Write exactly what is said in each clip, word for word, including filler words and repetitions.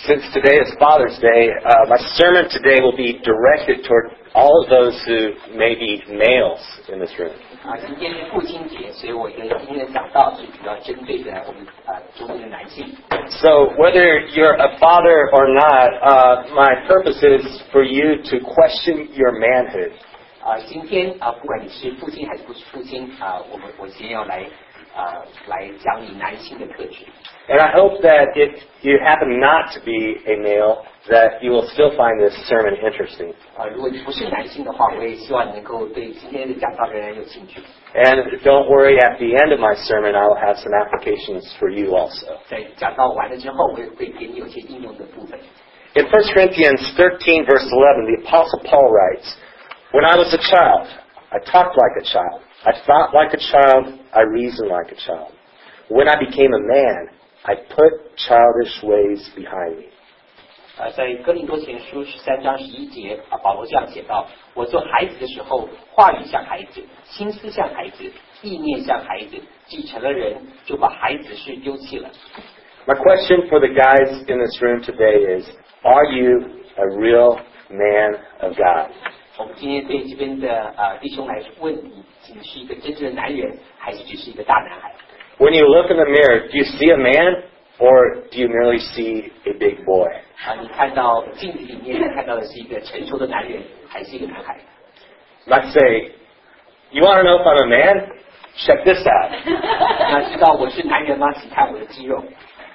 Since today is Father's Day, uh, my sermon today will be directed toward all of those who may be males in this room. 啊，今天是父亲节，所以我的今天的讲道是主要针对的我们啊中间的男性。 So whether you're a father or not, uh, my purpose is for you to question your manhood. 啊，今天啊，不管你是父亲还是不是父亲啊，我们我今天要来啊来讲你男性的特质。 And I hope that if you happen not to be a male, that you will still find this sermon interesting. 啊，如果你不是男性的话，我也希望你能够对今天的讲道仍然有兴趣。 And don't worry, at the end of my sermon, I will have some applications for you also. 在讲道完了之后，我也会给你有些应用的部分。 In First Corinthians thirteen, verse eleven, the Apostle Paul writes, "When I was a child, I talked like a child. I thought like a child. I reasoned like a child. When I became a man, I put childish ways behind me." 呃，在哥林多前书十三章十一节啊，保罗这样写道：我做孩子的时候，话语像孩子，心思像孩子，意念像孩子，既成了人，就把孩子事丢弃了。 My question for the guys in this room today is, are you a real man of God? 我们今天对这边的呃弟兄来问你，你是一个真正的男人，还是只是一个大男孩？ When you look in the mirror, do you see a man or do you merely see a big boy? 啊，你看到镜子里面看到的是一个成熟的男人，还是一个男孩？ You might say, you want to know if I'm a man? Check this out. 那知道我是男人吗？请看我的肌肉。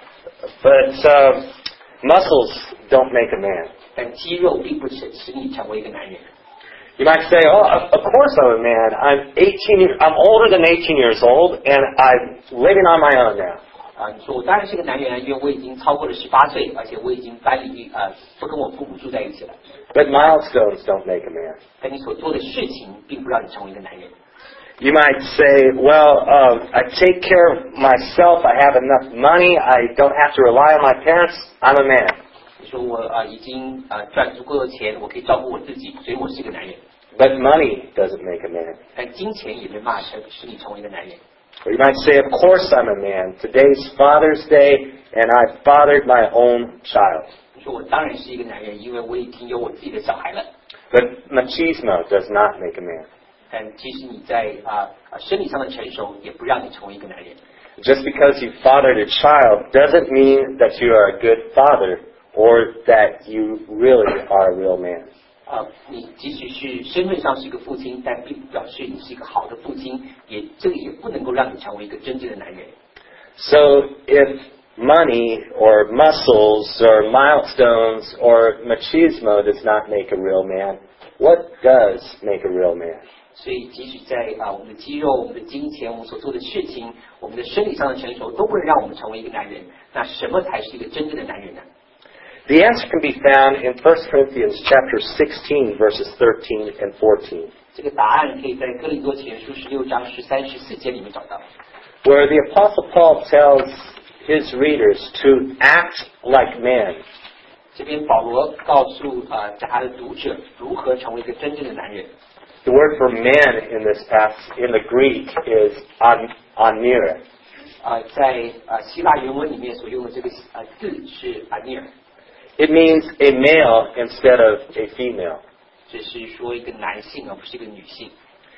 But uh, muscles don't make a man. 但肌肉并不使使你成为一个男人。 You might say, oh, of of course I'm a man. I'm eighteen. years- I'm older than eighteen years old, and I'm living on my own now. 啊，你说我当然是个男人啊，因为我已经超过了十八岁，而且我已经搬离呃不跟我父母住在一起了。 But milestones don't make a man. 但你所做的事情并不让你成为一个男人。 You might say, well, uh, I take care of myself. I have enough money. I don't have to rely on my parents. I'm a man. 你说我啊、呃、已经啊、呃、赚足够的钱，我可以照顾我自己，所以我是个男人。 But money doesn't make a man. 但金钱也没办法成使你成为一个男人。 Or you might say, of course I'm a man. Today's Father's Day, and I fathered my own child. 你说我当然是一个男人，因为我已经有我自己的小孩了。 But machismo does not make a man. 但其实你在啊啊生理上的成熟，也不让你成为一个男人。 Just because you fathered a child doesn't mean that you are a good father or that you really are a real man. 啊，你即使是身份上是一个父亲，但并不表示你是一个好的父亲，也这个也不能够让你成为一个真正的男人。 So if money or muscles or milestones or machismo does not make a real man, what does make a real man? 所以，即使在啊我们的肌肉、我们的金钱、我们所做的事情、我们的生理上的成熟，都不能让我们成为一个男人。那什么才是一个真正的男人呢？ The answer can be found in First Corinthians chapter sixteen, verses thirteen and fourteen, 这个答案可以在哥林多前书十六章十三、十四节里面找到。 where the Apostle Paul tells his readers to act like men. 这边保罗告诉啊他的读者如何成为一个真正的男人。 The word for man in this passage, in the Greek, is an, anir. 啊，在啊希腊原文里面所用的这个啊字是 anir， It means a male instead of a female. 这是说一个男性，而不是一个女性。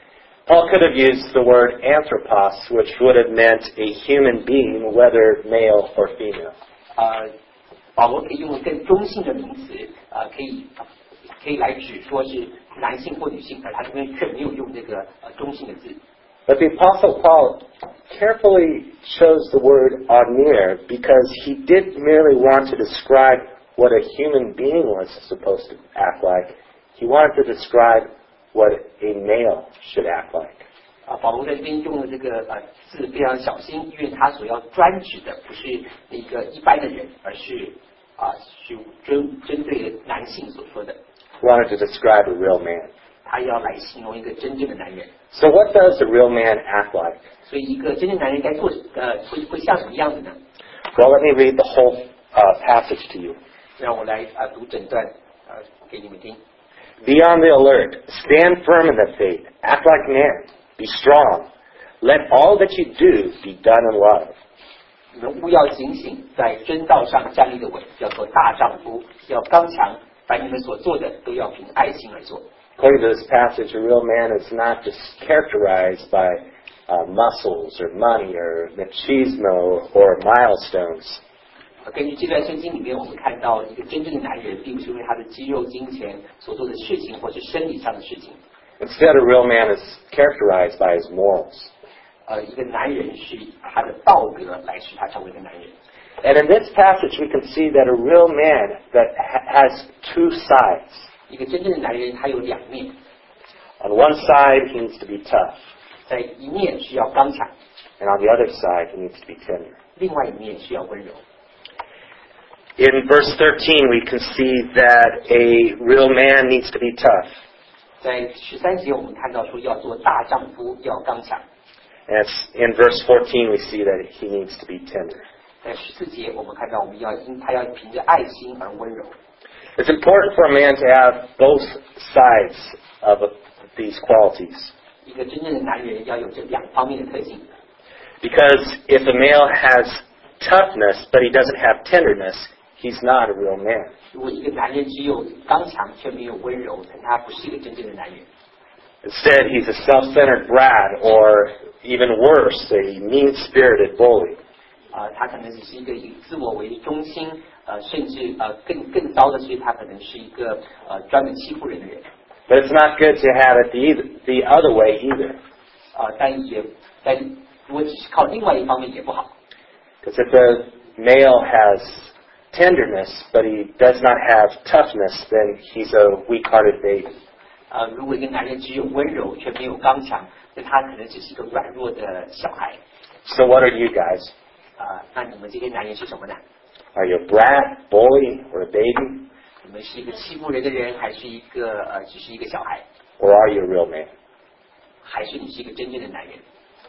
Paul could have used the word anthropos, which would have meant a human being, whether male or female. 啊，保罗可以用更中性的名词，啊，可以可以来指说是男性或女性，而他这边却没有用这个呃中性的字。 But the Apostle Paul carefully chose the word anir because he didn't merely want to describe what a human being was supposed to act like. He wanted to describe what a male should act like. 啊，保罗在这边用的这个呃字非常小心，因为他所要专指的不是一个一般的人，而是啊是针针对男性所说的。 He wanted to describe a real man. 他要来形容一个真正的男人。 So what does a real man act like? 所以一个真正男人该做呃会会像什么样子呢？ Well, let me read the whole uh, passage to you. 让我来啊读整段呃给你们听。 Be on the alert. Stand firm in the faith. Act like men. Be strong. Let all that you do be done in love. 你们务要警醒，在真道上站立的稳，要做大丈夫，要刚强，凡你们所做的都要凭爱心而做。 According to this passage, a real man is not just characterized by uh, muscles or money or machismo or milestones. 根据这段圣经里面，我们看到一个真正的男人，并不是因为他的肌肉、金钱所做的事情，或是生理上的事情。 Instead, a real man is characterized by his morals. 呃，一个男人是以他的道德来使他成为一个男人。 And in this passage, we can see that a real man that ha- has two sides. 一个真正的男人，他有两面。 On one side, he needs to be tough. 在一面需要刚强， And on the other side, he needs to be tender. 另外一面需要温柔。 In verse thirteen, we can see that a real man needs to be tough. 在十三节，我们看到说要做大丈夫，要刚强。 And in verse fourteen, we see that he needs to be tender. 在十四节，我们看到我们要因他要凭着爱心而温柔。 It's important for a man to have both sides of these qualities. 一个真正的男人要有这两方面的特性。 Because if a male has toughness, but he doesn't have tenderness, he's not a real man. 如果一个男人只有刚强却没有温柔，那他不是一个真正的男人。 Instead, he's a self-centered brat, or even worse, a mean-spirited bully. 啊、呃，他可能只是一个以自我为中心，呃，甚至呃更更糟的是，他可能是一个呃专门欺负人的人。 But it's not good to have it the, either, the other way either. 啊、呃，但也但如果只是靠另外一方面也不好。 Because if the male has tenderness, but he does not have toughness, then he's a weak-hearted baby. 呃，如果一个男人只有温柔却没有刚强，那他可能只是一个软弱的小孩。 So what are you guys? 啊、呃，那你们这些男人是什么呢？ Are you a brat, bully, or a baby? 你们是一个欺负人的人，还是一个呃，只是一个小孩？ Or are you a real man? 还是你是一个真正的男人？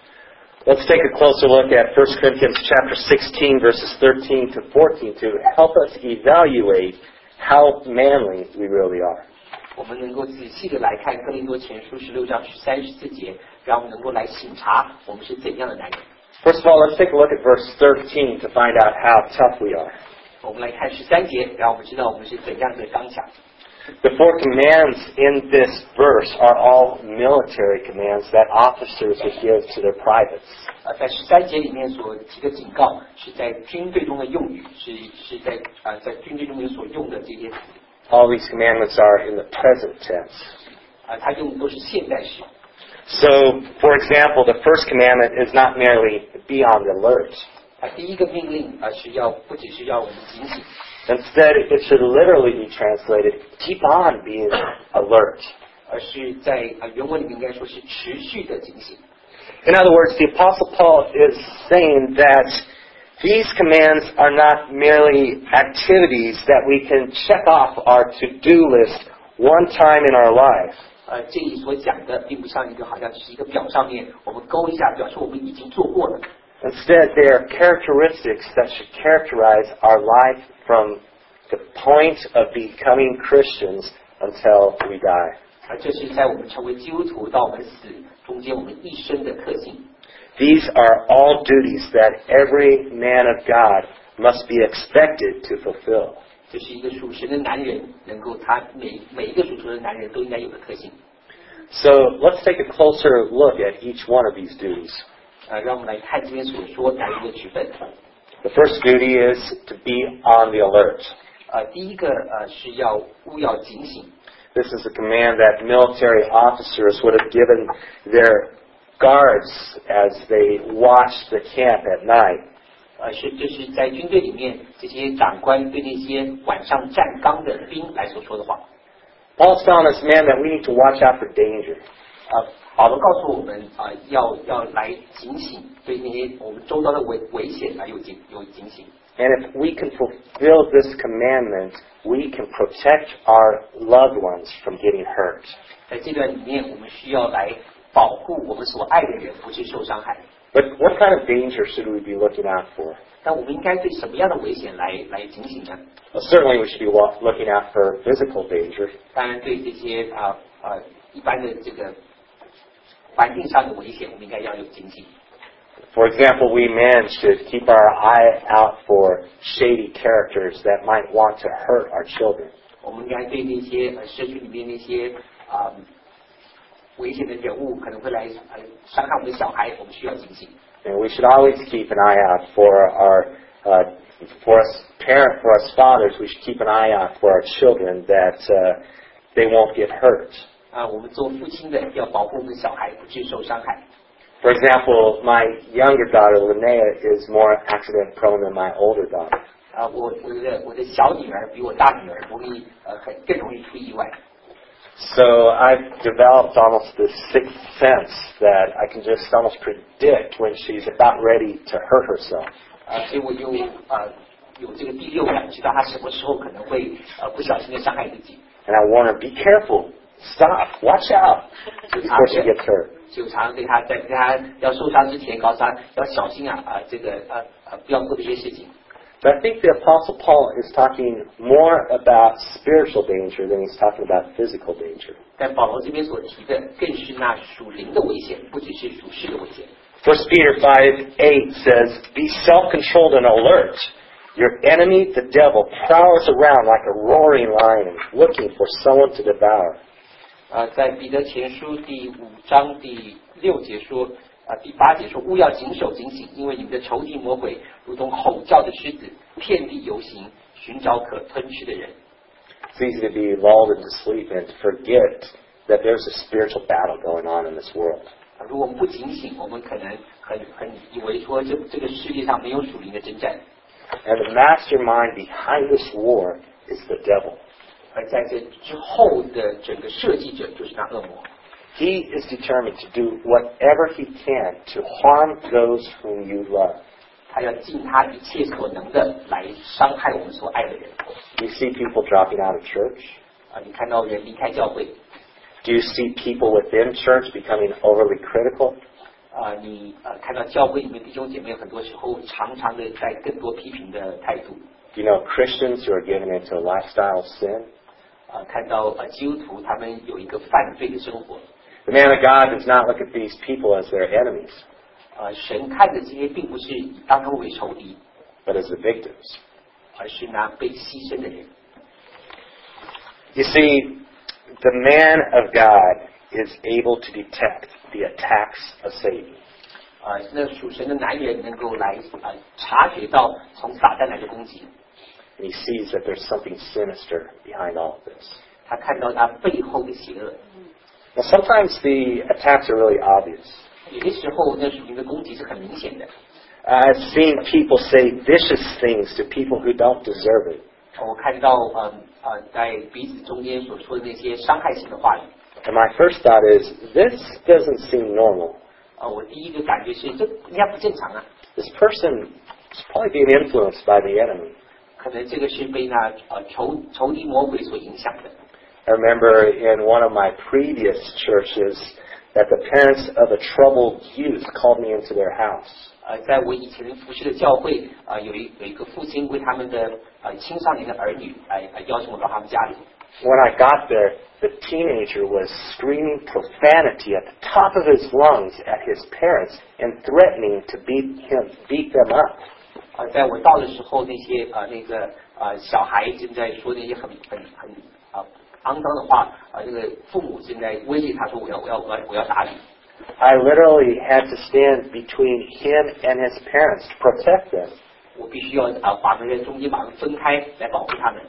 Let's take a closer look at First Corinthians chapter sixteen, verses thirteen to fourteen, to help us evaluate how manly we really are. 我们能够仔细的来看哥林多前书十六章十三十四节，让我们能够来省察我们是怎样的男人。 First of all, let's take a look at verse thirteen to find out how tough we are. 我们来看十三节，让我们知道我们是怎样的刚强。 The four commands in this verse are all military commands that officers would give to their privates. 呃，在十三节里面所提的警告，是在军队中的用语，是是在呃在军队中间所用的这些词。 All these commandments are in the present tense. 啊、呃，他用的都是现在时。 So, for example, the first commandment is not merely be on the alert. 啊、第一个命令啊、呃、是要不只是要我们警醒。 Instead, it should literally be translated, keep on being alert. 而是在啊、呃、原文里面应该说是持续的警醒。 In other words, the Apostle Paul is saying that these commands are not merely activities that we can check off our to-do list one time in our life. 呃，这里所讲的并不像一个好像只是一个表上面我们勾一下，表示我们已经做过了。 Instead, they are characteristics that should characterize our life from the point of becoming Christians until we die. 而这是在我们成为基督徒到我们死中间我们一生的特性。 These are all duties that every man of God must be expected to fulfill. 这是一个属神的男人能够他每每一个属神的男人都应该有的特性。 So let's take a closer look at each one of these duties. 呃，让我们来看这边所说男人的职分。 The first duty is to be on the alert. 呃，第一个呃是要务要警醒。 This is a command that military officers would have given their guards as they watched the camp at night. 呃，是这是在军队里面这些长官对那些晚上站岗的兵来所说的话。 Paul's telling us, man, that we need to watch out for danger. 呃，保罗告诉我们啊、呃，要要来警醒，对那些我们周遭的危危险来有警有警醒。 And if we can fulfill this commandment, we can protect our loved ones from getting hurt. 在这段里面，我们需要来保护我们所爱的人不致受伤害。 But what kind of danger should we be looking out for? 但我们应该对什么样的危险来来警醒呢？ Well, certainly we should be wa- looking out for physical danger. 当然，对这些啊啊、呃、一般的这个环境上的危险，我们应该要有警醒。 For example, we men should keep our eye out for shady characters that might want to hurt our children. 我们应该对那些呃社区里面那些啊、呃、危险的人物可能会来呃伤害我们的小孩，我们需要警醒。 And we should always keep an eye out for our, uh, for us parent, for us fathers, we should keep an eye out for our children that uh, they won't get hurt. 啊、呃，我们做父亲的要保护我们的小孩不致受伤害。 For example, my younger daughter, Linnea, is more accident prone than my older daughter. 啊、呃，我我的我的小女儿比我大女儿容易呃很更容易出意外。 So I've developed almost this sixth sense that I can just almost predict when she's about ready to hurt herself. 啊、呃，所以我就呃有这个第六感，知道她什么时候可能会呃不小心的伤害自己。 And I warn her, be careful, stop, watch out, before she gets hurt. 就常常对她在在她要受伤之前，告诉她要小心啊啊、呃、这个呃呃不要做这些事情。 But I think the Apostle Paul is talking more about spiritual danger than he's talking about physical danger. 但保罗这边所提的更是那属灵的危险，不只是属世的危险。 First Peter five eight says, be self-controlled and alert. Your enemy, the devil, prowls around like a roaring lion, looking for someone to devour. 啊、呃，在彼得前书第五章第六节说，啊、呃，第八节说，勿要谨守警醒，因为你们的仇敌魔鬼如同吼叫的狮子，遍地游行，寻找可吞吃的人。 It's easy to be lulled into sleep and to forget that there's a spiritual battle going on in this world. 啊，如果我们不警醒，我们可能很很以为说这这个世界上没有属灵的征战。 And the mastermind behind this war is the devil. 而在这之后的整个设计者就是那恶魔。 He is determined to do whatever he can to harm those whom you love. 他要尽他一切所能的来伤害我们所爱的人。 Do you see people dropping out of church? 啊，你看到人离开教会。 Do you see people within church becoming overly critical? 啊，你呃看到教会里面弟兄姐妹很多时候常常的在更多批评的态度。 Do you know Christians who are given into a lifestyle of sin? 啊，看到呃基督徒他们有一个犯罪的生活。 The man of God does not look at these people as their enemies. 呃，神看的这些并不是以当他们为仇敌， but as the victims. 而是那被牺牲的人。 You see, the man of God is able to detect the attacks of Satan. 啊，那属神的男人能够来啊察觉到从撒旦来的攻击。 And he sees that there's something sinister behind all of this. 他看到他背后的邪恶。 Now, sometimes the attacks are really obvious. 有些时候，那属灵的攻击是很明显的。 I've seen people say vicious things to people who don't deserve it. 我看到呃呃在彼此中间所说的那些伤害性的话语。 And my first thought is, this doesn't seem normal. 啊，我第一个感觉是这应该不正常啊。 This person is probably being influenced by the enemy. 可能这个是被那呃仇仇敌魔鬼所影响的。 I remember in one of my previous churches that the parents of a troubled youth called me into their house. 呃，在我以前服侍的教会啊、呃，有一有一个父亲为他们的呃青少年的儿女来、呃、邀请我到他们家里。 When I got there, the teenager was screaming profanity at the top of his lungs at his parents and threatening to beat him, beat them up. 啊、呃，在我到的时候，那些呃那个呃小孩正在说那些很很很啊、呃、肮脏的话，啊、呃，这个父母正在威胁他说我要我要我要我要打你。 I literally had to stand between him and his parents to protect them. 我必须要啊、呃、把他们在中间把他们分开来保护他们。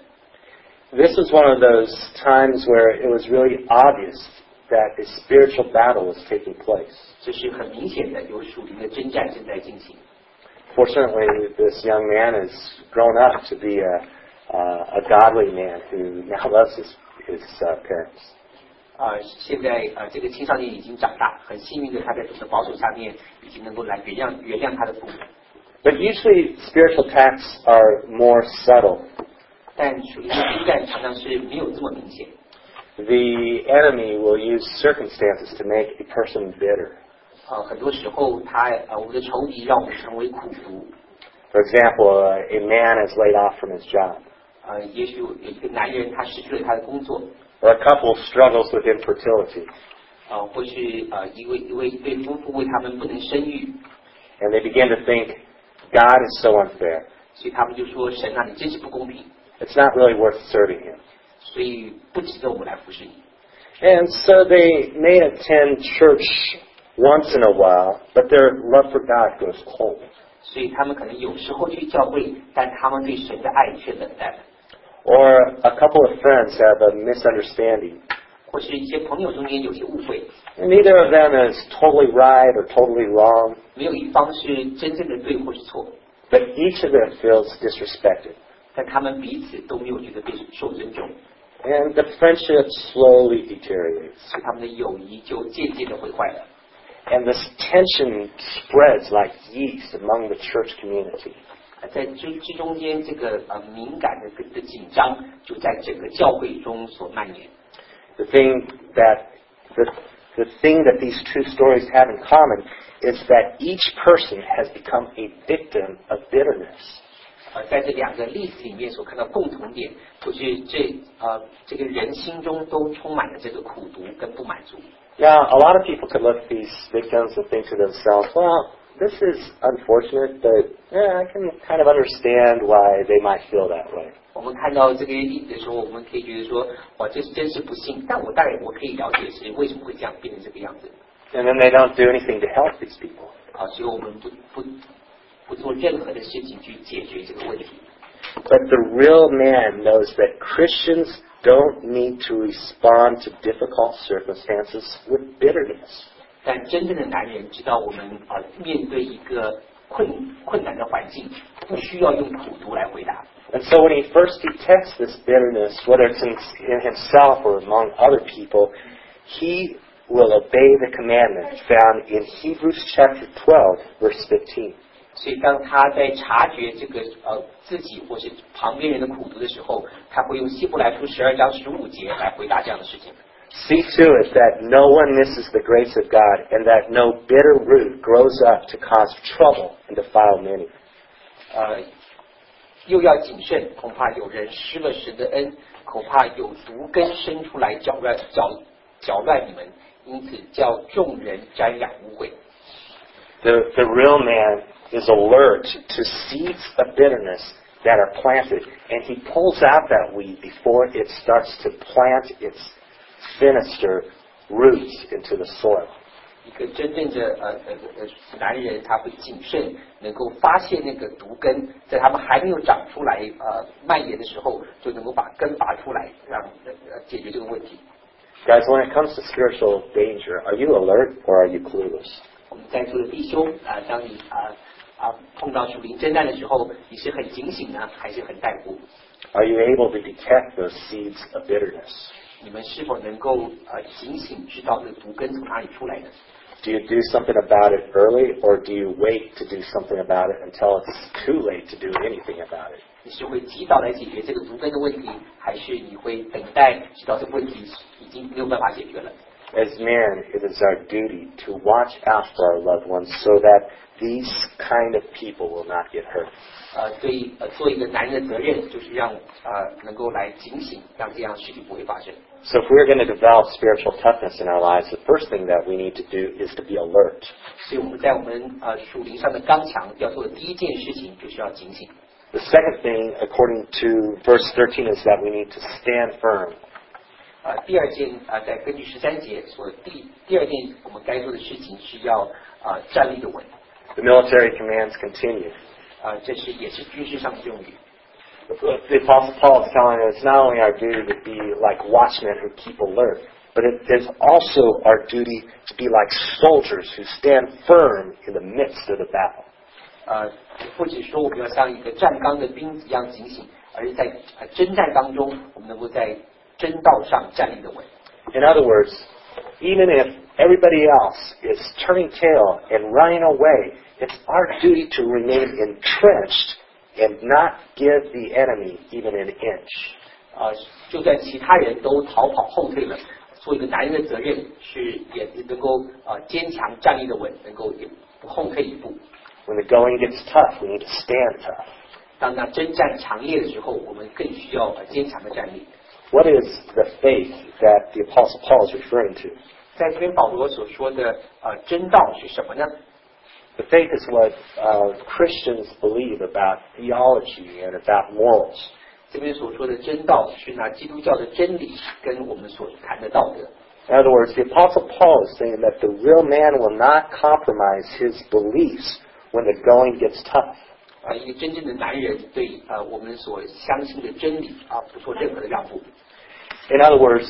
This was one of those times where it was really obvious that a spiritual battle was taking place. 这是很明显的，有属灵的征战正在进行。 Fortunately, this young man has grown up to be a, uh, a godly man who now loves his, his uh, parents. 啊、呃，现在呃，这个青少年已经长大，很幸运的他在主的保守下面，已经能够来原谅原谅他的父母。 But usually, spiritual attacks are more subtle. 但属灵的征战常常是没有这么明显。 The enemy will use circumstances to make a person bitter. 呃，很多时候他呃，我们的仇敌让我们成为苦读。 For example, uh, a man is laid off from his job. 呃，也许有一个男人他失去了他的工作。 Or a couple struggles with infertility. 呃，或是呃一位一位一对夫妇为他们不能生育。 And they begin to think, God is so unfair. 所以他们就说神啊，你真是不公平， It's not really worth serving Him. 所以不值得我们来服侍你。 And so they may attend church once in a while, but their love for God grows cold. 所以他们可能有时候去教会，但他们对神的爱却冷淡。 Or a couple of friends have a misunderstanding. 或是一些朋友中间有些误会， And neither of them is totally right or totally wrong, 没有一方是真正的对或是错， but each of them feels disrespected. 但他们彼此都没有觉得被受尊重， And the friendship slowly deteriorates. 所以他们的友谊就渐渐的毁坏了。 And this tension spreads like yeast among the church community. 在这这中间，这个呃敏感的的紧张就在整个教会中所蔓延。 The thing that the, the thing that these two stories have in common is that each person has become a victim of bitterness. 呃，在这两个例子里面所看到共同点，就是这呃这个人心中都充满了这个苦毒跟不满足。 Now, a lot of people could look at these victims and think to themselves, well, this is unfortunate, but yeah, I can kind of understand why they might feel that way. 我们看到这个例子的时候，我们可以觉得说，哇，这是真是不幸。但我大概我可以了解是为什么会这样变成这个样子。 And then they don't do anything to help these people. 啊，所以我们不不不做任何的事情去解决这个问题。 But the real man knows that Christians don't need to respond to difficult circumstances with bitterness. 但真正的男人知道，我们啊面对一个困困难的环境，不需要用苦毒来回答。 And so when he first detects this bitterness, whether it's in, in himself or among other people, he will obey the commandment found in Hebrews chapter twelve, verse fifteen. 所以当他在察觉这个呃自己或是旁边人的苦毒的时候，他会用希伯来书十二章十五节来回答这样的事情。 See to it that no one misses the grace of God, and that no bitter root grows up to cause trouble and defile many. 呃，又要谨慎，恐怕有人失了神的恩，恐怕有毒根生出来搅乱搅搅乱你们，因此叫众人沾染污秽。 The, the real man is alert to seeds of bitterness that are planted, and he pulls out that weed before it starts to plant its sinister roots into the soil. 一个真正的呃呃呃男人，他会谨慎，能够发现那个毒根，在他们还没有长出来呃蔓延的时候，就能够把根拔出来，让呃解决这个问题。 Guys, when it comes to spiritual danger, are you alert or are you clueless? 我们在座的弟兄啊、呃，当你啊啊、呃、碰到属灵征战的时候，你是很警醒呢，还是很怠惰？ Are you able to detect those seeds of bitterness? 你们是否能够呃警醒知道这个毒根从哪里出来的？ Do you do something about it early, or do you wait to do something about it until it's too late to do anything about it? 你是会及早来解决这个毒根的问题，还是你会等待直到这个问题已经没有办法解决了？ As men, it is our duty to watch out for our loved ones so that these kind of people will not get hurt. 呃，对，呃，做一个男人的责任就是让呃能够来警醒，让这样的事情不会发生。 So if we're going to develop spiritual toughness in our lives, the first thing that we need to do is to be alert. 所以我们在我们呃属灵上的刚强要做的第一件事情就是要警醒。 The second thing, according to verse thirteen, is that we need to stand firm. 呃，第二件呃，在根据十三节所第第二件我们该做的事情是要呃站立的稳。 The military commands continue. 呃，这是也是军事上的用语。 The Apostle Paul is telling us it's not only our duty to be like watchmen who keep alert, but it is also our duty to be like soldiers who stand firm in the midst of the battle. 呃，不只说我们要像一个站岗的兵一样警醒，而是在呃征战当中，我们能够在征道上站立的稳。 In other words, even if everybody else is turning tail and running away, it's our duty to remain entrenched and not give the enemy even an inch. 呃，就算其他人都逃跑后退了，做一个男人的责任是也能够呃坚强站立的稳，能够也不后退一步。 When the going gets tough, we need to stand tough. 当那征战强烈的时候，我们更需要呃坚强的站立。 What is the faith that the Apostle Paul is referring to? 在这边保罗所说的呃真道是什么呢？ The faith is what uh, Christians believe about theology and about morals. 这边所说的真道是拿基督教的真理跟我们所谈的道德。 In other words, the Apostle Paul is saying that the real man will not compromise his beliefs when the going gets tough. 啊，一个真正的男人对呃我们所相信的真理啊不做任何的让步。 In other words,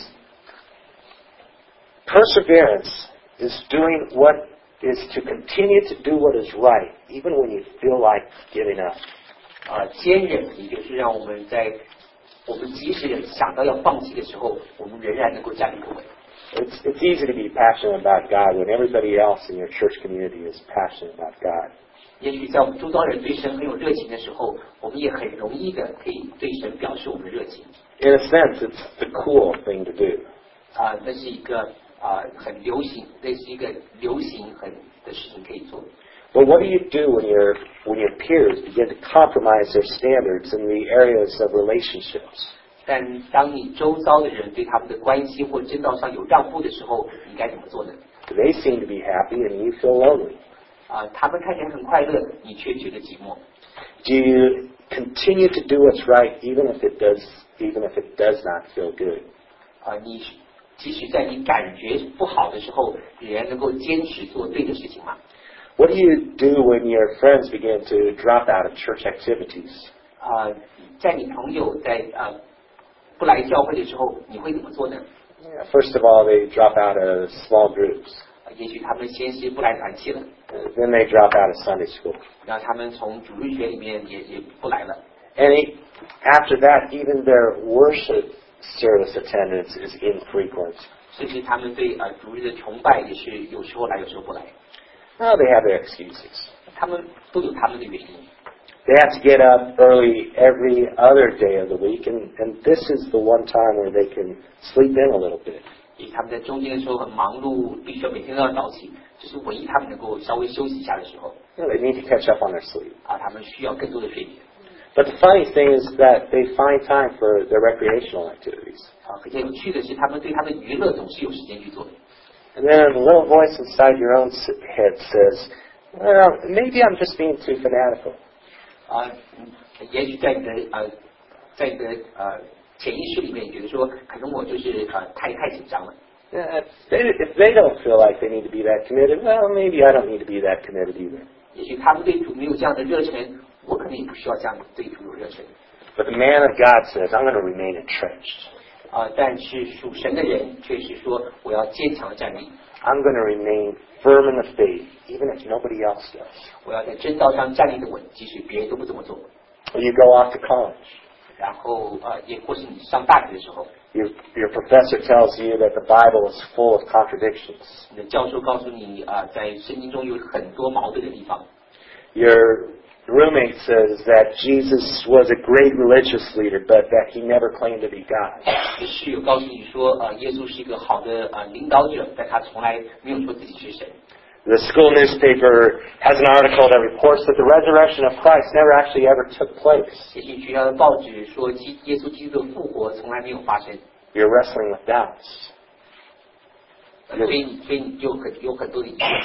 perseverance is doing what is to continue to do what is right, even when you feel like giving up. 啊，坚忍也就是让我们在我们即使想到要放弃的时候，我们仍然能够站立不稳。 It's, it's easy to be passionate about God when everybody else in your church community is passionate about God. 也许在我们周遭人对神很有热情的时候，我们也很容易的可以对神表示我们的热情。 In a sense, it's the cool thing to do. 啊，那是一个啊很流行，那是一个流行很的事情可以做。 But what do you do when your when your peers begin to compromise their standards in the areas of relationships? 但当你周遭的人对他们的关系或真道上有让步的时候，你该怎么做呢？ They seem to be happy and you feel lonely. 啊，他们看起来很快乐，你却觉得寂寞。 Do you continue to do what's right even if it does even if it does not feel good? 啊，你即使在你感觉不好的时候，仍然能够坚持做对的事情吗？ What do you do when your friends begin to drop out of church activities? 啊，在你朋友在啊不来教会的时候，你会怎么做呢？ Yeah, first of all, they drop out of small groups. 也许他们先是不来团契了， Then they drop out of Sunday school. 然后他们从主日学里面也也不来了。 And it, after that, even their worship service attendance is infrequent. 甚至他们对呃主日的崇拜也是有时候来，有时候不来。 Well, they have their excuses. 他们都有他们的原因。 They have to get up early every other day of the week, and, and this is the one time where they can sleep in a little bit. 因为他们在中间的时候很忙碌，必须要每天都要早起，这是唯一他们能够稍微休息一下的时候。 You know, they need to catch up on their sleep. 啊，他们需要更多的睡眠。 But the funny thing is that they find time for their recreational activities. 啊，很有趣的是，他们对他们娱乐总是有时间去做的。 And then a little voice inside your own head says, well, maybe I'm just being too fanatical. 啊，也许在你的呃，在你的呃潜意识里面，你觉得说，可能我就是呃太太紧张了。 Yeah, if, they, if they don't feel like they need to be that committed, well, maybe I don't need to be that committed either. 也许他们对主没有这样的热忱，我可能也不需要这样对主有热忱。 But the man of God says, I'm going to remain entrenched. 啊，但是属神的人却是说，我要坚强的站立， I'm going to remain firm in the faith, even if nobody else does. 我要在真道上站立的稳，即使别人都不这么做。 Or you go off to college. 然后呃，也或是你上大学的时候， Your, your professor tells you that the Bible is full of contradictions. 你的教授告诉你啊、呃，在圣经中有很多矛盾的地方。 Your roommate says that Jesus was a great religious leader, but that he never claimed to be God. 室友告诉你说，呃，耶稣是一个好的呃领导者，但他从来没有说自己是神。 The school newspaper has an article that reports that the resurrection of Christ never actually ever took place. 也许学校的报纸说，基耶稣基督的复活从来没有发生。 You're wrestling with doubts. 所以你所以你就很有很多的疑问。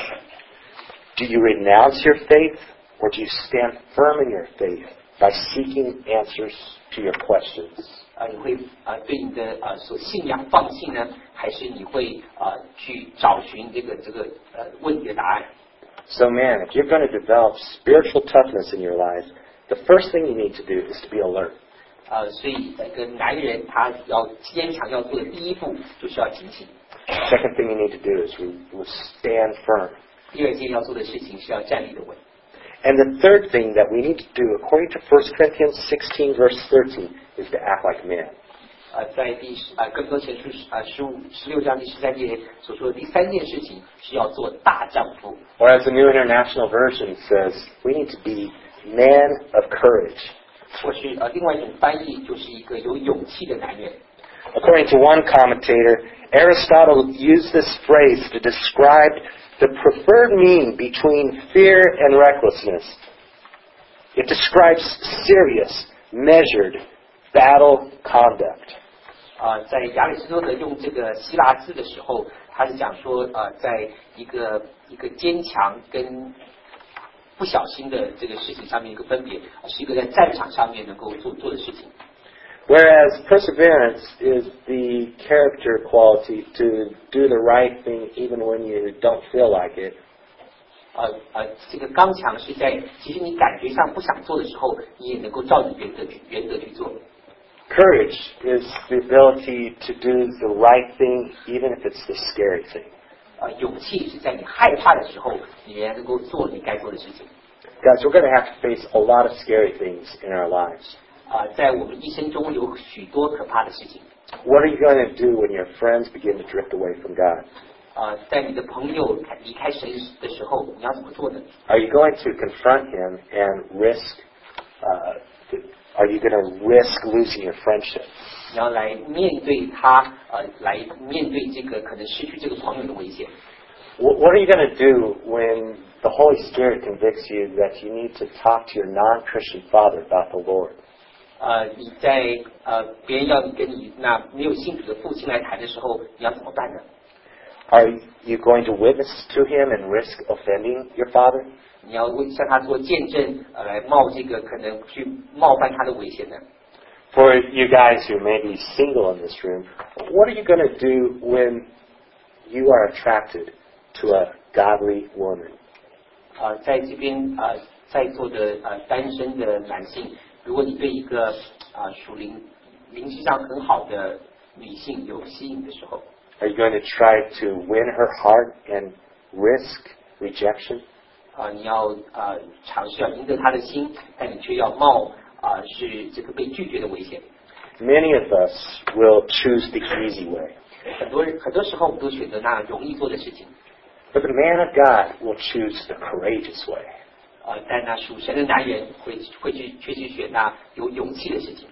Do you renounce your faith, or do you stand firm in your faith by seeking answers to your questions? 啊，你会啊对你的啊所信仰放弃呢，还是你会啊去找寻这个这个呃问题的答案？ So man, if you're going to develop spiritual toughness in your life, the first thing you need to do is to be alert. 啊，所以一个男人他要坚强要做的第一步就是要警醒。 Second thing you need to do is we stand firm. 第二件要做的事情是要站立的稳。 And the third thing that we need to do, according to First Corinthians sixteen, verse thirteen, is to act like men. 呃，在第十呃更多前书呃十五十六章第十三节所说的第三件事情是要做大丈夫。 Or as the New International Version says, we need to be men of courage. 或是呃另外一种翻译就是一个有勇气的男人。 According to one commentator, Aristotle used this phrase to describe the preferred mean between fear and recklessness. It describes serious, measured battle conduct. 啊、呃，在亚里士多德用这个希腊字的时候，他是讲说，呃，在一个一个坚强跟不小心的这个事情上面一个分别，是一个在战场上面能够做做的事情。 Whereas perseverance is the character quality to do the right thing even when you don't feel like it. 呃呃，这个刚强是在其实你感觉上不想做的时候，你也能够照你原则去原则去做。 Courage is the ability to do the right thing even if it's the scary thing. 呃，勇气是在你害怕的时候，你仍然能够做你该做的事情。 Guys, we're going to have to face a lot of scary things in our lives. 啊、呃，在我们一生中有许多可怕的事情。 What are you going to do when your friends begin to drift away from God? 啊、呃，在你的朋友离开神的时候，你要怎么做呢？ Are you going to confront him and risk? Uh, are you going to risk losing your friendship? 你要来面对他，呃，来面对这个可能失去这个朋友的危险。 What, what are you going to do when the Holy Spirit convicts you that you need to talk to your non-Christian father about the Lord? 呃，你在呃别人要你跟你那没有信主的父亲来谈的时候，你要怎么办呢？ Are you going to witness to him and risk offending your father? 你要为向他做见证，呃，来冒这个可能去冒犯他的危险呢？ For you guys who may be single in this room, what are you going to do when you are attracted to a godly woman? 啊、呃，在这边啊、呃，在座的呃单身的男性，如果你对一个啊、呃、属灵灵性上很好的女性有吸引的时候， Are you going to try to win her heart and risk rejection? 啊、呃，你要啊、呃、尝试要赢得她的心，但你却要冒啊、呃、是这个被拒绝的危险。 Many of us will choose the easy way. 很多人很多时候我们都选择那容易做的事情， But the man of God will choose the courageous way. 呃，但那属神的男人会会去却去选那有勇气的事情。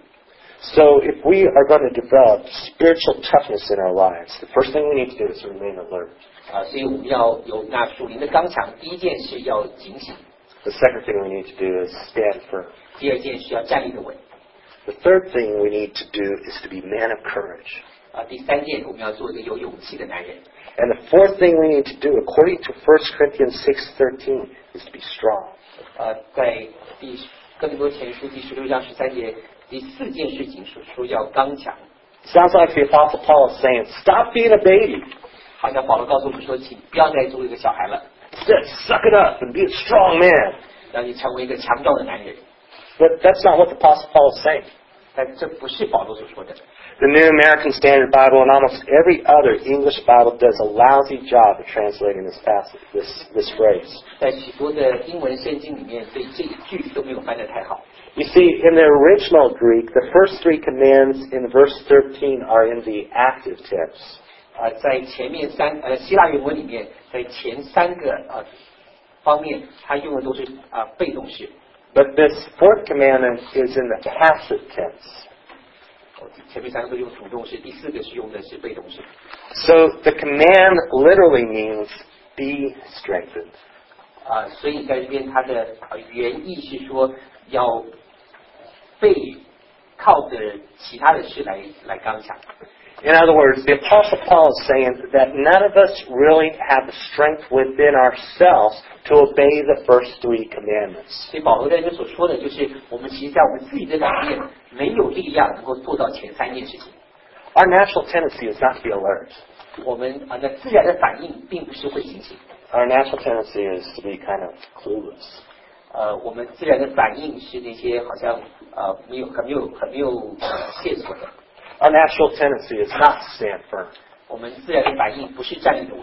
So if we are going to develop spiritual toughness in our lives, the first thing we need to do is remain alert. 啊、呃，所以我们要有那属灵的刚强。第一件事要警醒， The second thing we need to do is stand firm. 第二件事要站立的稳。 The third thing we need to do is to be men of courage. 啊、第三件我们要做一个有勇气的男人。 And the fourth thing we need to do, according to First Corinthians six thirteen, is to be strong. 呃，在第哥林多前书第十六章十三节，第四件事情说说要刚强， Sounds like the Apostle Paul is saying, stop being a baby. 好像保罗告诉我们说，请不要再做一个小孩了， Instead, suck it up and be a strong man. 让你成为一个强壮的男人。 But that's not what the Apostle Paul is saying. 但这不是保罗所说的。 The New American Standard Bible and almost every other English Bible does a lousy job of translating this passage, this, this phrase. 在许多的英文圣经里面，对这一句都没有翻得太好。 You see, in the original Greek, the first three commands in verse thirteen are in the active tense. 啊、呃，在前面三呃希腊原文里面，在前三个呃方面，它用的都是啊、呃、被动式。 But this fourth commandment is in the passive tense. 前面三个都用主动式，第四个是用的是被动式。 So the command literally means be strengthened. 啊、呃，所以在这边它的呃原意是说要被靠着其他的事来来刚强。 In other words, the Apostle Paul is saying that none of us really have the strength within ourselves to obey the first three commandments. 所以保罗在这所说的就是，我们其实在我们自己的里面没有力量能够做到前三件事情。 Our natural tendency is not to be alert. 我们啊，那自然的反应并不是会警醒， Our natural tendency is to be kind of clueless. 呃，我们自然的反应是那些好像呃没有很没有很没有呃线索的。 Our natural tendency is not to stand firm. 我们自然的反应不是站立的稳，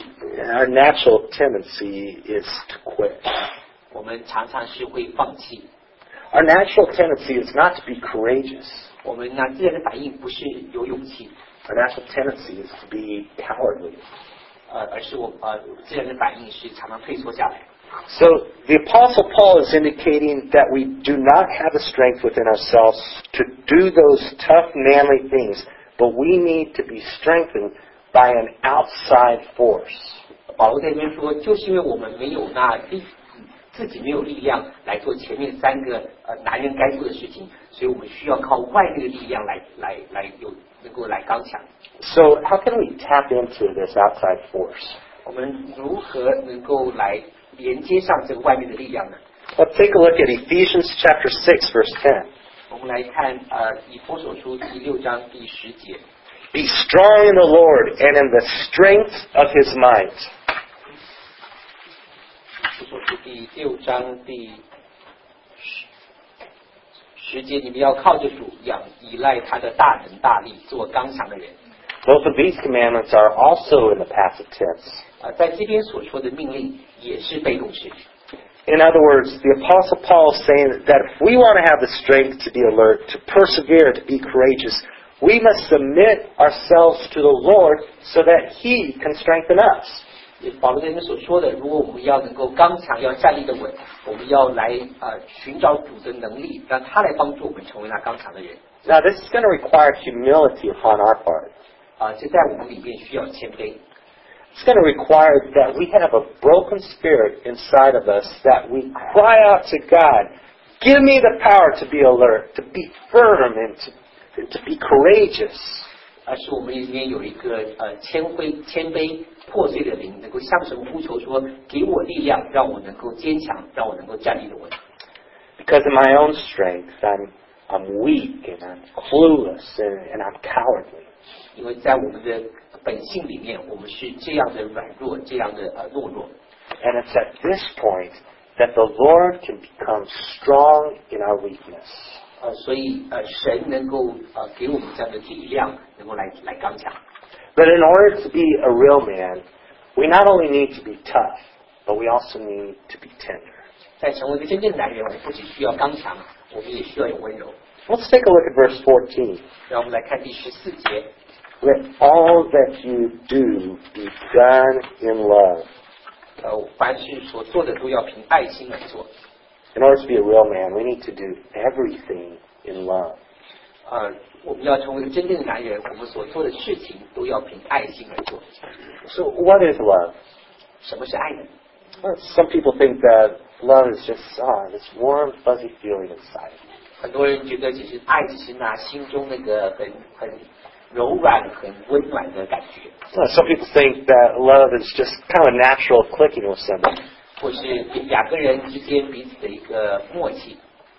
Our natural tendency is to quit. 我们常常是会放弃。 Our natural tendency is not to be courageous. 我们那自然的反应不是有勇气， Our natural tendency is to be cowardly. 呃，而是我呃自然的反应是常常退缩下来。 So the Apostle Paul is indicating that we do not have the strength within ourselves to do those tough, manly things, but we need to be strengthened by an outside force. 保罗在这边说，就是因为我们没有那力，自己没有力量来做前面三个呃男人该做的事情，所以我们需要靠外面的力量来来来有能够来刚强。 So how can we tap into this outside force? 我们如何能够来连接上这个外面的力量呢？ Let's take a look at Ephesians chapter six, verse ten. 我们来看呃以弗所书第六章第十节。 Be strong in the Lord and in the strength of His might. 以弗所书第六章第十十节，你们要靠着主，仰依赖他的大能大力，做刚强的人。 Both of these commandments are also in the passive tense. 啊，在这边所说的命令也是被动式。 In other words, the Apostle Paul is saying that if we want to have the strength to be alert, to persevere, to be courageous, we must submit ourselves to the Lord so that He can strengthen us. 保罗这边所说的，如果我们要能够刚强，要站立的稳，我们要来呃寻找主的能力，让他来帮助我们成为那刚强的人。 Now, this is going to require humility upon our part. 啊，这在我们里面需要谦卑。 It's going to require that we have a broken spirit inside of us, that we cry out to God, give me the power to be alert, to be firm, and to, to be courageous. 而是我们里面有一个呃谦卑、谦卑、破碎的灵，能够向神呼求说：“给我力量，让我能够坚强，让我能够站立的稳。” Because in my own strength, I'm I'm weak and I'm clueless and, and I'm cowardly. 因为在我们的本性里面，我们是这样的软弱，这样的呃懦弱。 And it's at this point that the Lord can become strong in our weakness. 呃，所以呃，神能够呃给我们这样的力量，能够来来刚强。 But in order to be a real man, we not only need to be tough, but we also need to be tender. 在成为一个真正的男人，我们不仅需要刚强，我们也需要有温柔。 Let's take a look at verse fourteen. 让我们来看第十四节。 Let all that you do be done in love. 呃，凡事所做的都要凭爱心来做。 In order to be a real man, we need to do everything in love. 呃，我们要成为一个真正的男人，我们所做的事情都要凭爱心来做。 So what is love? 什么是爱呢？ Well, some people think that love is just ah, this warm, fuzzy feeling inside. 很多人觉得只是爱，只是那心中那个很很柔软、很温暖的感觉。 Well, some people think that love is just kind of a natural clicking with somebody. 或是两个人之间彼此的一个默契。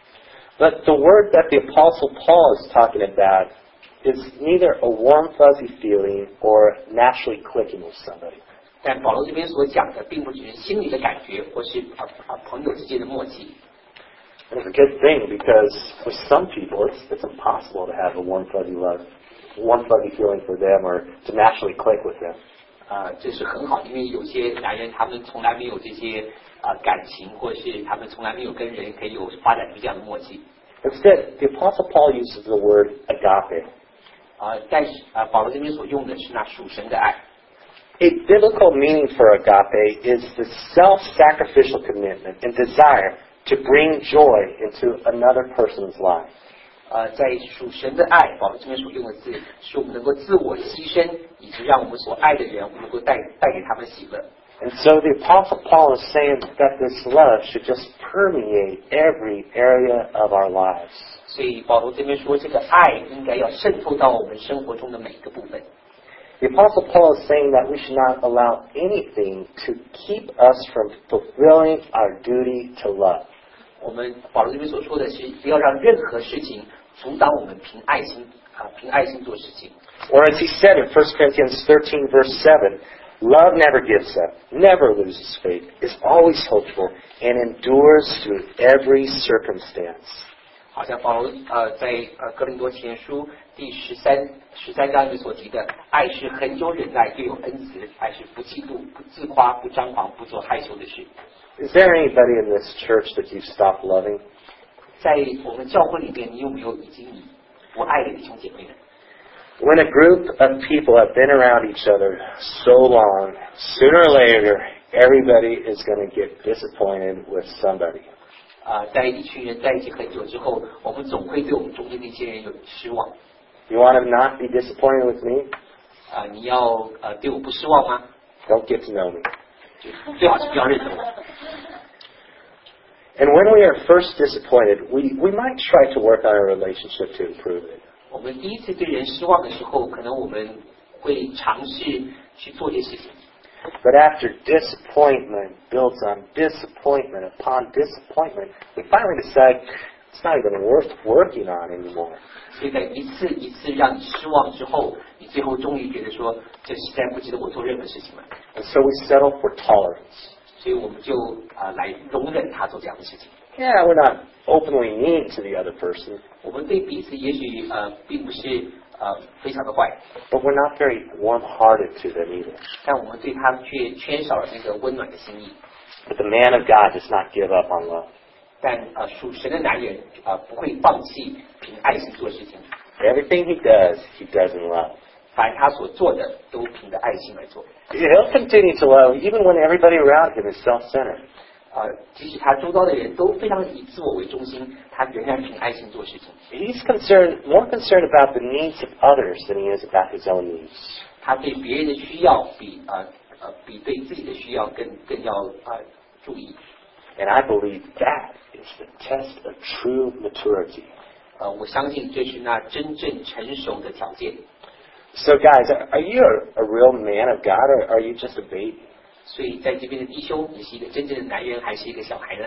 But the word that the Apostle Paul is talking about is neither a warm, fuzzy feeling or naturally clicking with somebody. 但保罗这边所讲的，并不只是心里的感觉，或是啊啊朋友之间的默契。 And it's a good thing because for some people it's, it's impossible to have a warm, fuzzy love, warm, fuzzy feeling for them or to naturally click with them. 啊、这是很好，因为有些男人他们从来没有这些啊、感情，或是他们从来没有跟人可以有发展出这样的默契。 Instead, the Apostle Paul uses the word agape. 啊、但是啊、保罗这边所用的是那属神的爱。 A biblical meaning for agape is the self-sacrificial commitment and desire to bring joy into another person's life. 呃，在属神的爱，保罗这边所用的字，是我们能够自我牺牲，以及让我们所爱的人，我们能够带带给他们喜乐。 And so the Apostle Paul is saying that this love should just permeate every area of our lives. 所以保罗这边说，这个爱应该要渗透到我们生活中的每一个部分。 The Apostle Paul is saying that we should not allow anything to keep us from fulfilling our duty to love. 我们保罗这边所说的是，不要让任何事情阻挡我们凭爱心啊，凭爱心做事情。 Or as he said in First Corinthians thirteen, verse seven, love never gives up, never loses faith, is always hopeful, and endures through every circumstance. 好像保罗呃在呃哥林多前书第十三十三章里面所提的，爱是恒久忍耐，又有恩慈；爱是不嫉妒、不自夸、不张狂、不做害羞的事。 Is there anybody in this church that you've stopped loving? 在我们教会里面，你有没有已经不爱的弟兄姐妹呢？ When a group of people have been around each other so long, sooner or later, everybody is going to get disappointed with somebody. 啊、在一群人在一起很久之后，我们总会对我们中间那些人有失望。 You want to not be disappointed with me? 啊、你要呃对我不失望吗？ Don't get to know me. 就最好是不要认识我。 And when we are first disappointed, we, we might try to work on our relationship to improve it. 我们第一次对人失望的时候，可能我们会尝试去做些事情。 But after disappointment builds on disappointment upon disappointment, we finally decide it's not even worth working on anymore. 所以在一次一次让你失望之后，你最后终于觉得说，这实在不值得我做任何事情了。 And so we settle for tolerance. 所以我们就啊、呃、来容忍他做这样的事情。 Yeah, we're not openly mean to the other person. 我们对彼此也许呃并不是呃非常的坏， But we're not very warm-hearted to them either. 但我们对他们却缺少了那个温暖的心意。 But the man of God does not give up on love. 但呃属神的男人啊、呃、不会放弃凭爱心做事情， Everything he does, he does in love. 凡他所做的都凭着爱心来做。 He'll continue to love even when everybody around him is self-centered. 呃，即使他周遭的人都非常以自我为中心，他仍然凭爱心做事情。 He's concerned, more concerned about the needs of others than he is about his own needs. 他对别人的需要比呃呃比对自己的需要更更要呃注意。 And I believe that is the test of true maturity. 呃，我相信这是那真正成熟的条件。 So guys, are, are you a, a real man of God or are you just a baby? 所以在这边的弟兄，你是一个真正的男人，还是一个小孩呢？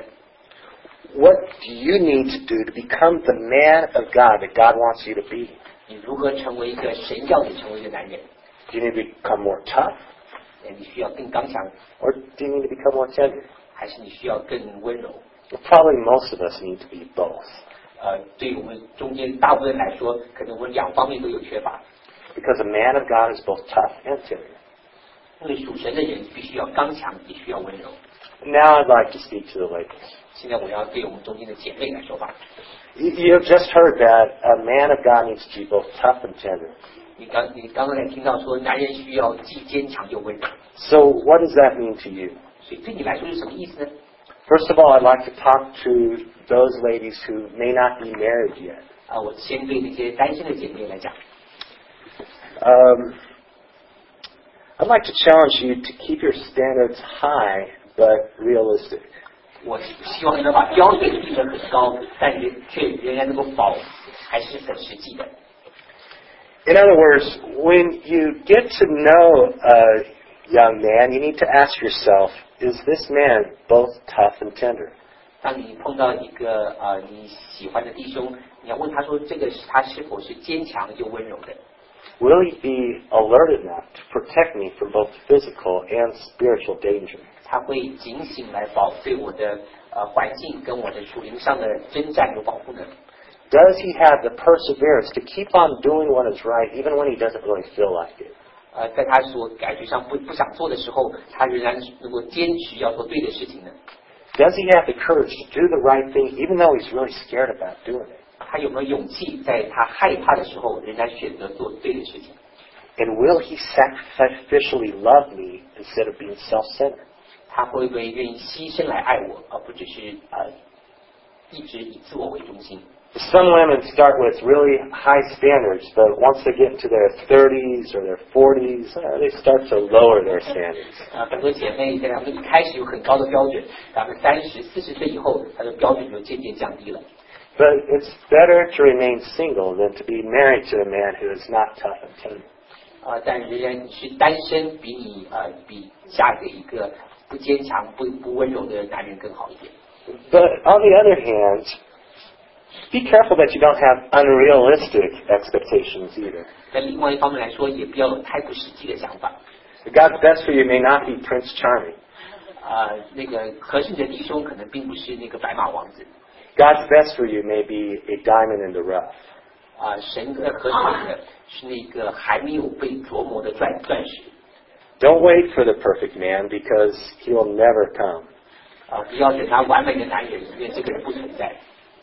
What do you need to do to become the man of God that God wants you to be? 你如何成为一个神要你成为的男人？ Do you need to become more tough 呃你需要更刚强， or do you need to become more tender? 还是你需要更温柔？ Well, probably most of us need to be both. 呃，对于我们中间大部分人来说，可能我们两方面都有缺乏。 Because a man of God is both tough and tender. 因为属神的人必须要刚强，也需要温柔。 Now I'd like to speak to the ladies. 现在我要对我们中间的姐妹来说话。 You, you have just heard that a man of God needs to be both tough and tender. 你刚你刚刚才听到说，男人需要既坚强又温柔， So what does that mean to you? 所以对你来说是什么意思呢？ First of all, I'd like to talk to those ladies who may not be married yet. 啊，我先对那些单身的姐妹来讲， Um, I'd like to challenge you to keep your standards high but realistic. 我希望你能把标准定得很高，但是却仍然能够保，还是很实际的。 In other words, when you get to know a young man, you need to ask yourself, is this man both tough and tender? 当你碰到一个呃你喜欢的弟兄，你要问他说，这个他是否是坚强又温柔的？ Will he be alert enough to protect me from both physical and spiritual danger? 他会警醒来保对我的呃环境跟我的属灵上的征战有保护呢？ Does he have the perseverance to keep on doing what is right even when he doesn't really feel like it? 呃，在他所感觉上不不想做的时候，他仍然能够坚持要做对的事情呢？ Does he have the courage to do the right thing even though he's really scared about doing it? 他有没有勇气在他害怕的时候，仍然选择做对的事情？ And will he sacrificially love me instead of being self-centered? 他会不会愿意牺牲来爱我，而不只是呃一直以自我为中心？ Some women start with really high standards, but once they get into their thirties or their forties, uh, they start to lower their standards. 啊，很多姐妹在她们一开始有很高的标准，然后三十四十岁以后，她的标准就渐渐降低了。 But it's better to remain single than to be married to a man who is not tough and tender. 啊，但仍然是单身比你呃比嫁给一个不坚强、不不温柔的男人更好一点。 But on the other hand, be careful that you don't have unrealistic expectations either. 在另外一方面来说，也不要有太不实际的想法。 God's best for you may not be Prince Charming. 啊、那个合适你的弟兄可能并不是那个白马王子。 God's best for you may be a diamond in the rough. 啊、神的合适你的是那个还没有被琢磨的钻钻石。 Don't wait for the perfect man because he will never come. 啊、不要等他完美的男人，因为这个人不存在。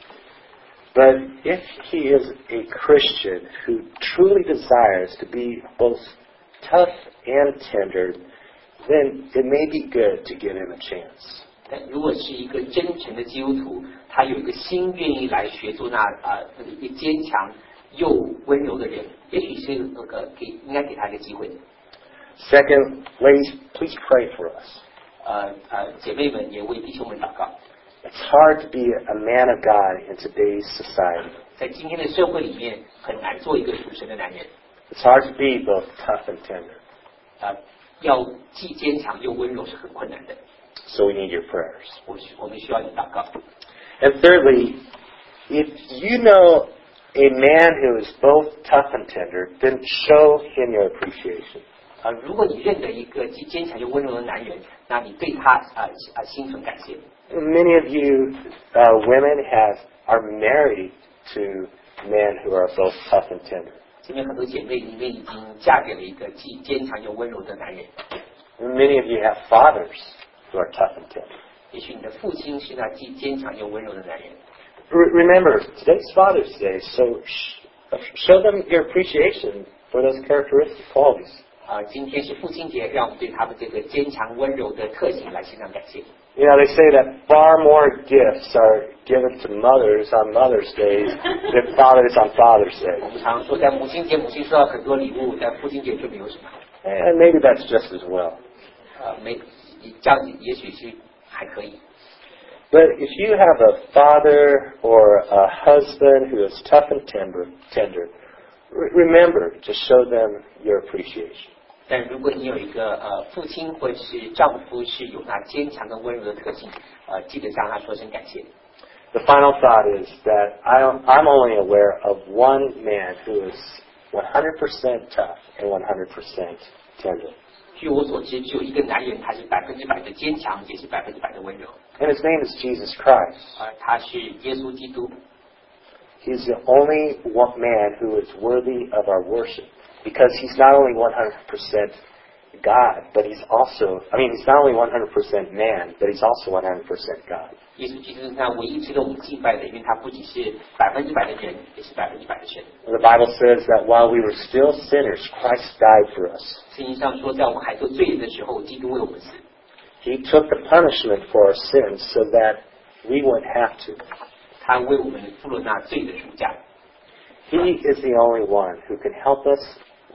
But if he is a Christian who truly desires to be both tough and tender, then it may be good to give him a chance. 但如果是一个真诚的基督徒，他有一个心愿意来学做那啊那个一个坚强又温柔的人，也许是那个给应该给他一个机会。 Second, ladies, please pray for us. 呃呃，姐妹们也为弟兄们祷告。 It's hard to be a man of God in today's society. 在今天的社会里面，很难做一个属神的男人。 It's hard to be both tough and tender. 啊、 要既坚强又温柔是很困难的。 So we need your prayers. 我我们需要你祷告。 And thirdly, if you know a man who is both tough and tender, then show him your appreciation. 啊，如果你认得一个既坚强又温柔的男人，那你对他啊啊心存感谢。 Many of you uh, women have are married to men who are both tough and tender. 这边很多姐妹里面已经嫁给了一个既坚强又温柔的男人。 Many of you have fathers who are tough and tender. 也许你的父亲是那既坚强又温柔的男人。 Re- remember, today's Father's Day, so sh- show them your appreciation for those characteristic qualities. 啊，今天是父亲节，让我们对他们这个坚强温柔的特性来献上感谢。 You know, they say that far more gifts are given to mothers on Mother's Day than fathers on Father's 我 Day. 们常说，在母亲节，母亲收到很多礼物，在父亲节就没有什么。 And maybe that's just as well. 呃，没，这样也许是还可以。 But if you have a father or a husband who is tough and tender, tender, re- remember to show them your appreciation. 但如果你有一个呃父亲或者是丈夫是有那坚强跟温柔的特性，呃，记得向他说声感谢。 The final thought is that I don't, I'm only aware of one man who is one hundred percent tough and one hundred percent tender. 据我所知，只有一个男人，他是百分之百的坚强，也是百分之百的温柔， And his name is Jesus Christ. 而他是耶稣基督。 He's the only one man who is worthy of our worship because he's not only one hundred percent God, but he's also, I mean, he's not only one hundred percent man, but he's also one hundred percent God. 耶稣基督是那唯一值得我们敬拜的，因为他不仅是百分之百的人，也是百分之百的神。 The Bible says that while we were still sinners, Christ died for us. 圣经上说，在我们还做罪人的时候，基督为我们死， He took the punishment for our sins so that we wouldn't have to. 他为我们付了那罪的赎价。 He is the only one who can help us,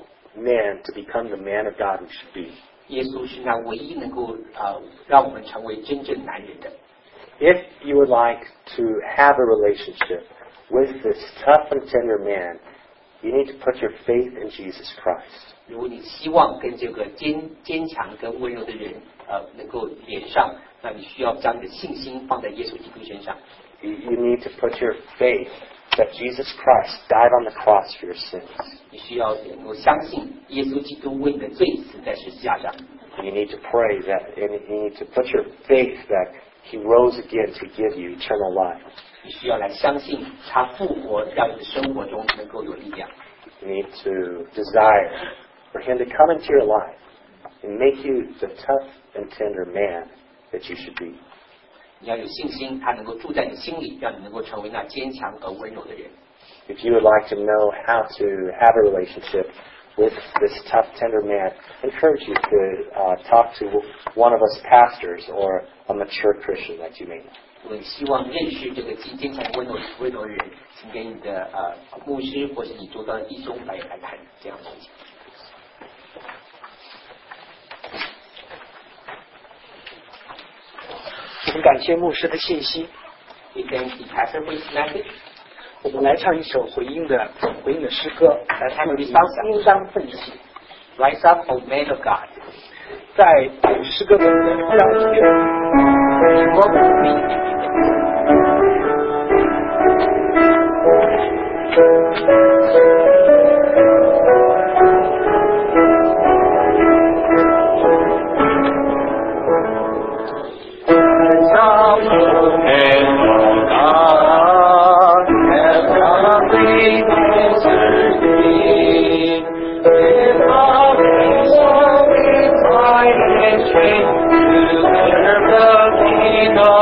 men, to become the man of God we should be. 耶稣是那唯一能够呃让我们成为真正男人的。 If you would like to have a relationship with this tough and tender man, you need to put your faith in Jesus Christ. 如果你希望跟这个坚坚强跟温柔的人呃能够连上，那你需要将你的信心放在耶稣基督身上。 You, you need to put your faith that Jesus Christ died on the cross for your sins. 你需要能够相信耶稣基督为你的罪死在十字架上。 You need to pray that, and you need to put your faith that He rose again to give you eternal life. 你需要来相信他复活，让你的生活中能够有力量。 You need to desire for Him to come into your life and make you the tough and tender man that you should be. 你要有信心，他能够住在你心里，让你能够成为那坚强而温柔的人。 If you would like to know how to have a relationship with this tough, tender man, I encourage you to uh, talk to one of us pastors or a mature Christian that you may know. 如果你希望认识这个既坚强温柔温柔的人，请跟你的呃牧师或是你周遭的弟兄来来谈这样的事情。 我们感谢牧师的信息。 We thank the pastor for his message. 我们来唱一首回应的回应的诗歌，来他们应当应当奋起。 Rise up, O man of God. 在诗歌本的第二节， What will be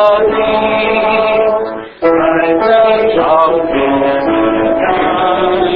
Thank you.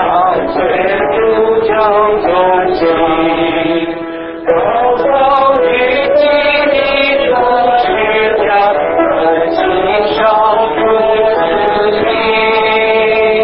随主将转向。